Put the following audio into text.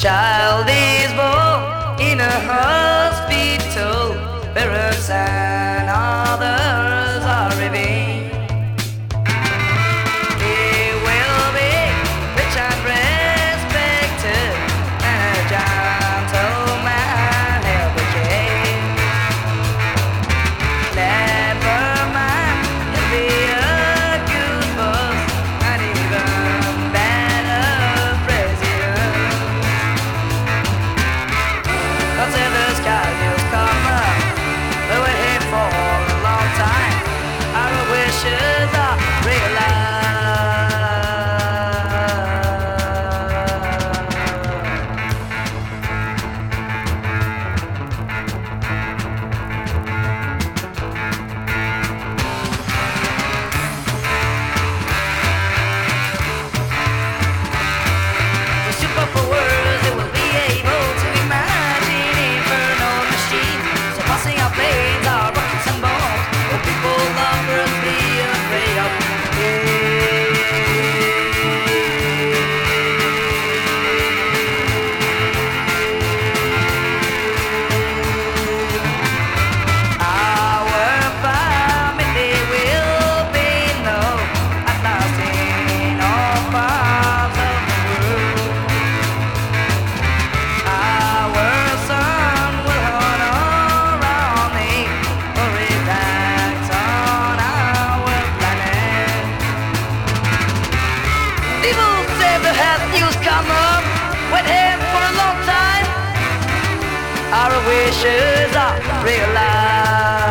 child is born in a hospital. Parents and others are living. He will be rich and respected, and a gentleman he'll be king. Never mind, he'll be a good boss, and even better president. Consider the sky just come up. We were here for a long time. Our wishes are realized. The superpowers they will be able to imagine infernal machines surpassing our planes, our rockets and bombs. The people longer and be afraid of. Our family will be known at last in all parts of the world. Our son will honor our name, for it acts on our planet. People say the health news come up, wait here for a long time. Our wishes are realized.